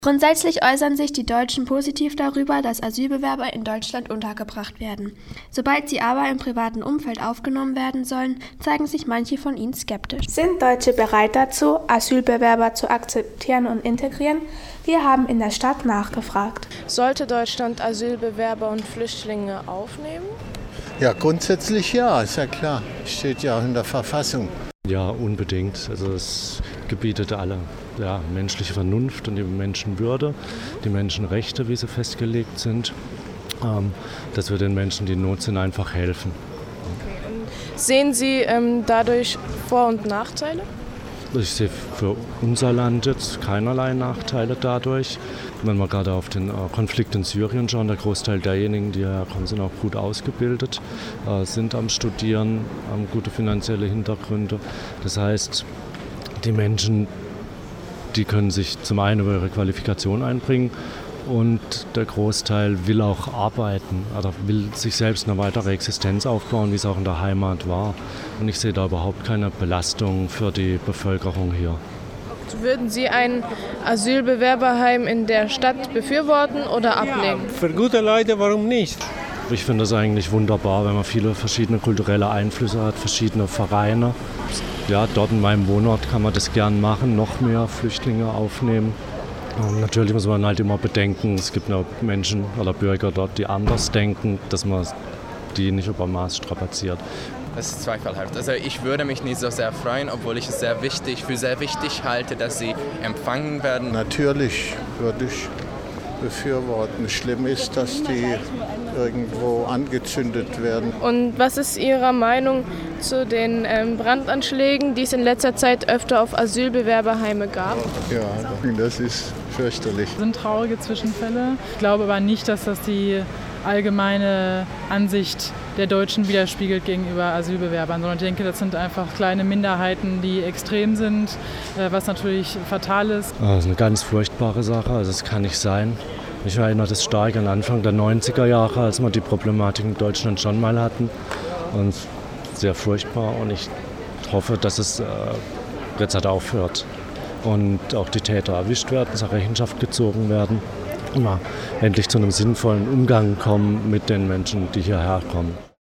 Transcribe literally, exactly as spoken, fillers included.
Grundsätzlich äußern sich die Deutschen positiv darüber, dass Asylbewerber in Deutschland untergebracht werden. Sobald sie aber im privaten Umfeld aufgenommen werden sollen, zeigen sich manche von ihnen skeptisch. Sind Deutsche bereit dazu, Asylbewerber zu akzeptieren und integrieren? Wir haben in der Stadt nachgefragt. Sollte Deutschland Asylbewerber und Flüchtlinge aufnehmen? Ja, grundsätzlich ja, ist ja klar. Steht ja auch in der Verfassung. Ja, unbedingt. Also es gebietet alle ja, menschliche Vernunft und die Menschenwürde, die Menschenrechte, wie sie festgelegt sind, ähm, dass wir den Menschen, die in Not sind, einfach helfen. Okay. Und sehen Sie ähm, dadurch Vor- und Nachteile? Ich sehe für unser Land jetzt keinerlei Nachteile dadurch. Wenn wir gerade auf den äh, Konflikt in Syrien schauen, der Großteil derjenigen, die herkommen, sind auch gut ausgebildet, äh, sind am Studieren, haben gute finanzielle Hintergründe. Das heißt, die Menschen, die können sich zum einen über ihre Qualifikation einbringen und der Großteil will auch arbeiten, also will sich selbst eine weitere Existenz aufbauen, wie es auch in der Heimat war. Und ich sehe da überhaupt keine Belastung für die Bevölkerung hier. Würden Sie ein Asylbewerberheim in der Stadt befürworten oder ablehnen? Ja, für gute Leute, warum nicht? Ich finde das eigentlich wunderbar, wenn man viele verschiedene kulturelle Einflüsse hat, verschiedene Vereine. Ja, dort in meinem Wohnort kann man das gern machen, noch mehr Flüchtlinge aufnehmen. Und natürlich muss man halt immer bedenken, es gibt noch Menschen oder Bürger dort, die anders denken, dass man die nicht über Maß strapaziert. Das ist zweifelhaft. Also ich würde mich nicht so sehr freuen, obwohl ich es sehr wichtig, für sehr wichtig halte, dass sie empfangen werden. Natürlich würde ich befürworten. Schlimm ist, dass die irgendwo angezündet werden. Und was ist Ihre Meinung zu den ähm, Brandanschlägen, die es in letzter Zeit öfter auf Asylbewerberheime gab? Ja, das ist fürchterlich. Das sind traurige Zwischenfälle. Ich glaube aber nicht, dass das die allgemeine Ansicht der Deutschen widerspiegelt gegenüber Asylbewerbern, sondern ich denke, das sind einfach kleine Minderheiten, die extrem sind, was natürlich fatal ist. Das ist eine ganz furchtbare Sache, also es kann nicht sein. Mich erinnert es stark an Anfang der neunziger Jahre, als wir die Problematik in Deutschland schon mal hatten. Und sehr furchtbar und ich hoffe, dass es äh, jetzt halt aufhört und auch die Täter erwischt werden, zur Rechenschaft gezogen werden und wir endlich zu einem sinnvollen Umgang kommen mit den Menschen, die hierher kommen.